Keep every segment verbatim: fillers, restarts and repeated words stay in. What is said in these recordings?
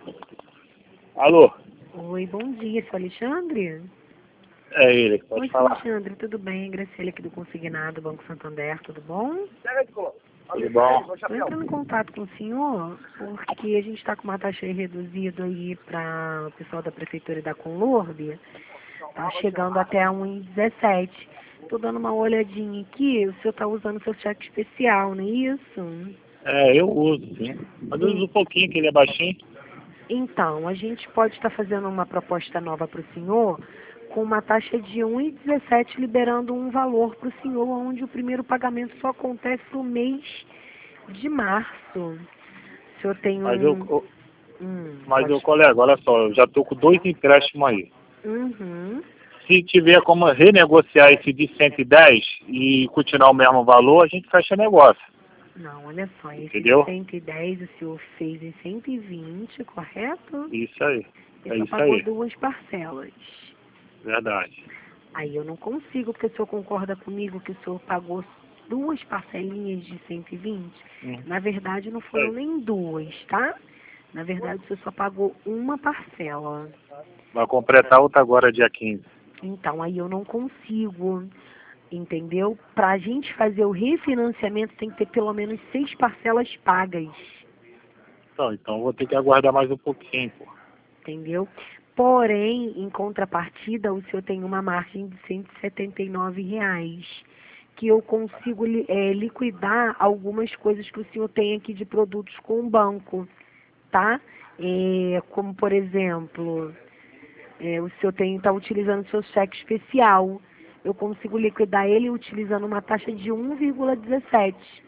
Alô? Oi, bom dia, seu Alexandre? É ele, pode Oi, seu falar. Alexandre, tudo bem? Graciela aqui do Consignado, Banco Santander, tudo bom? Tudo bom? Estou entrando em contato com o senhor porque a gente está com uma taxa reduzida aí para o pessoal da Prefeitura e da Conlurb. Está chegando até um e dezessete. Estou dando uma olhadinha aqui, o senhor está usando seu cheque especial, não é isso? É, eu uso, sim. Mas eu uso um pouquinho, que ele é baixinho. Então, a gente pode estar fazendo uma proposta nova para o senhor com uma taxa de um e dezessete, liberando um valor para o senhor, onde o primeiro pagamento só acontece no mês de março. O senhor tem Mas eu, um... eu- Hum, mas pode... eu, colega, olha só, eu já tô com dois empréstimos aí. Uhum. Se tiver como renegociar esse de cento e dez e continuar o mesmo valor, a gente fecha negócio. Não, olha só, esse de Entendeu? cento e dez o senhor fez em cento e vinte, correto? Isso aí. E É só isso pagou aí. duas parcelas. Verdade. Aí eu não consigo, porque o senhor concorda comigo que o senhor pagou duas parcelinhas de cento e vinte? Hum, Na verdade, não Isso foram aí. nem duas, tá? Na verdade, o senhor só pagou uma parcela. Vai completar outra agora, dia quinze. Então, aí eu não consigo, entendeu? Para a gente fazer o refinanciamento, tem que ter pelo menos seis parcelas pagas, Então, então eu vou ter que aguardar mais um pouquinho, pô. entendeu? Porém, em contrapartida, o senhor tem uma margem de cento e setenta e nove reais, que eu consigo li- eh, liquidar algumas coisas que o senhor tem aqui de produtos com o banco, tá? Eh, como, por exemplo, eh, o senhor está utilizando seu cheque especial. Eu consigo liquidar ele utilizando uma taxa de um vírgula dezessete.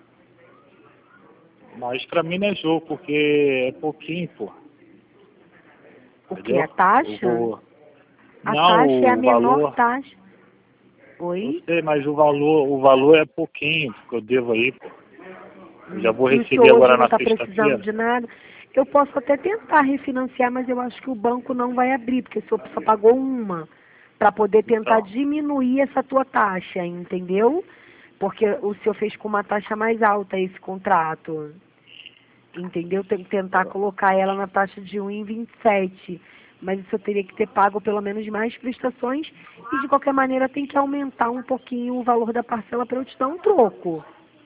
Mas pra mim não é jogo, porque é pouquinho, pô. O que? Entendeu? A Eu taxa? vou... A Não, taxa é a o menor valor... taxa. Eu Oi? sei, mas o valor, o valor é pouquinho que eu devo aí, pô. Eu já Hum, vou E o senhor receber hoje agora não na está precisando sexta-feira. de nada? Eu posso até tentar refinanciar, mas eu acho que o banco não vai abrir, porque o senhor só pagou uma, para poder tentar Então, diminuir essa tua taxa, entendeu? Porque o senhor fez com uma taxa mais alta esse contrato, entendeu? Tem que tentar colocar ela na taxa de um vírgula vinte e sete, mas o senhor teria que ter pago pelo menos mais prestações e de qualquer maneira tem que aumentar um pouquinho o valor da parcela para eu te dar um troco.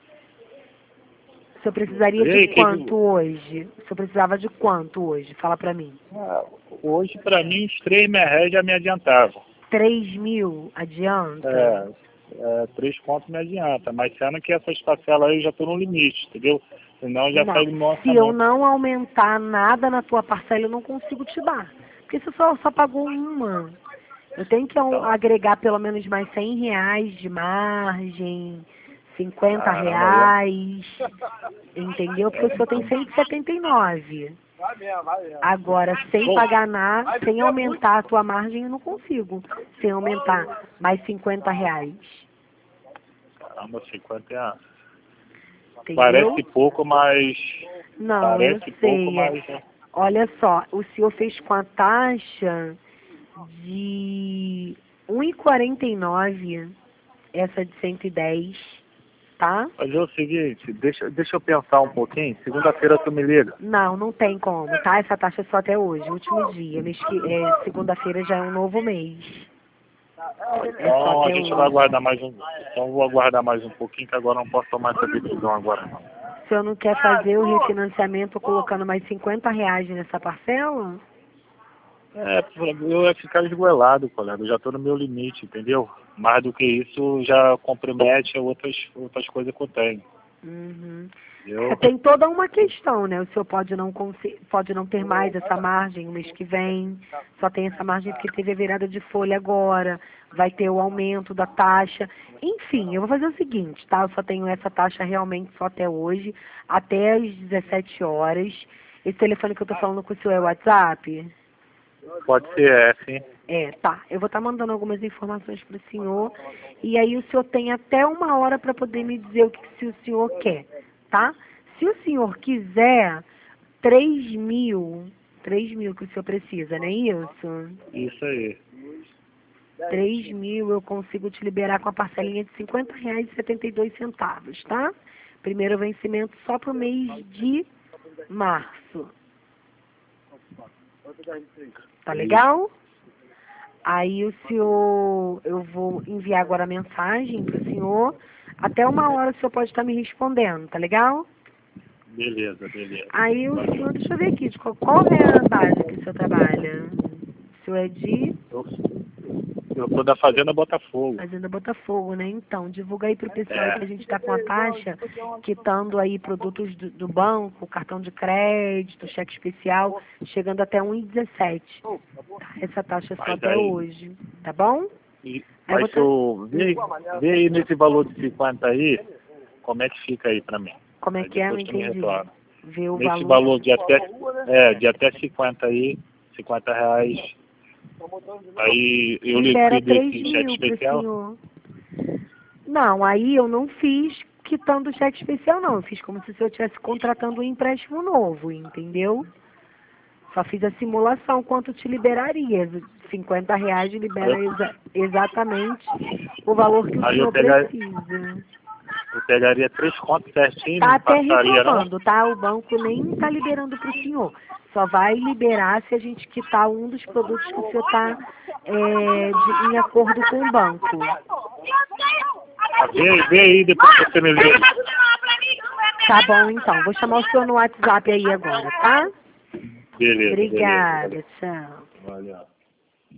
O senhor precisaria e de aí, que, quanto que- hoje? O senhor precisava de quanto hoje? Fala pra mim. ah, hoje pra mim os três meia já me adiantavam. Três mil adianta? É, é, três contos me adianta, mas sendo que essas parcelas aí eu já tô no limite, entendeu? Senão já sai Não. do meu Se eu orçamento. não aumentar nada na tua parcela, eu não consigo te dar. Porque você só, só pagou uma. Eu tenho que au- Então, agregar pelo menos mais cem reais de margem, cinquenta caramba, é. reais, entendeu? Porque o senhor tem cento e setenta e nove. Agora, sem Bom, pagar nada, sem aumentar a tua margem, eu não consigo. Sem aumentar mais cinquenta reais. caramba, cinquenta reais. Entendeu? Parece pouco, mas... Não, eu Parece pouco, sei. mas... Olha só, o senhor fez com a taxa de um e quarenta e nove, essa de cento e dez, tá? Fazer o seguinte, deixa, deixa eu pensar um pouquinho. Segunda-feira tu me liga. Não, não tem como, tá? Essa taxa é só até hoje, último dia. Mês que, é, segunda-feira já é um novo mês. É só Então a até gente vai hoje. aguardar mais um. Então eu vou aguardar mais um pouquinho, que agora eu não posso tomar essa decisão agora não. O senhor não quer fazer o refinanciamento colocando mais cinquenta reais nessa parcela? É, eu ia ficar esgoelado, colega. Eu já estou no meu limite, entendeu? Mais do que isso já compromete outras, outras coisas que eu tenho. Uhum. É, Entendeu? tem toda uma questão, né? O senhor pode não, consi- pode não ter mais essa margem no mês que vem, só tem essa margem porque teve a virada de folha agora, vai ter o aumento da taxa. Enfim, eu vou fazer o seguinte, tá? Eu só tenho essa taxa realmente só até hoje, até às dezessete horas. Esse telefone que eu tô falando com o senhor é o WhatsApp? Pode ser, é, sim. É, tá. Eu vou estar mandando algumas informações para o senhor. E aí o senhor tem até uma hora para poder me dizer o que se o senhor quer, tá? Se o senhor quiser, três mil, três mil que o senhor precisa, não é isso? Isso aí. Três mil eu consigo te liberar com a parcelinha de cinquenta reais e setenta e dois centavos, tá? Primeiro vencimento só para o mês de março. Tá legal? Aí o senhor, eu vou enviar agora a mensagem pro senhor. Até uma hora o senhor pode estar me respondendo, tá legal? Beleza, beleza. Aí o senhor, deixa eu ver aqui, de qual, qual é a base que o senhor trabalha? O senhor é de Eu, eu sou da Fazenda Botafogo. Fazenda Botafogo, né? Então, divulga aí pro pessoal É. que a gente está com a taxa, quitando aí produtos do, do banco, cartão de crédito, cheque especial, chegando até um vírgula dezessete. Tá? Essa taxa é só Mas até aí- hoje, tá bom? E, Aí eu mas vou eu, vê, vê aí nesse valor de cinquenta aí, como é que fica aí pra mim? Como é Aí que é? Não depois tu me entendi. retorna. Ver o Nesse valor. valor de até, é, de até cinquenta aí, cinquenta reais, aí eu Libera liquido três esse cheque mil pro especial. senhor. Não, aí eu não fiz quitando o cheque especial, não. Eu fiz como se o senhor estivesse contratando um empréstimo novo, entendeu? Só fiz a simulação, quanto te liberaria. cinquenta reais libera exa exatamente o valor que o Aí eu senhor pegar- precisa. Eu pegaria três contos certinho, Tá não até passaria não? reclamando, tá? O banco nem tá liberando para o senhor. Só vai liberar se a gente quitar um dos produtos que o senhor está em acordo com o banco. Ah, Vê, aí- vê aí, depois você me vê. Tá bom, então. Vou chamar o senhor no WhatsApp aí agora, tá? Beleza, Obrigada, beleza. tchau. Valeu.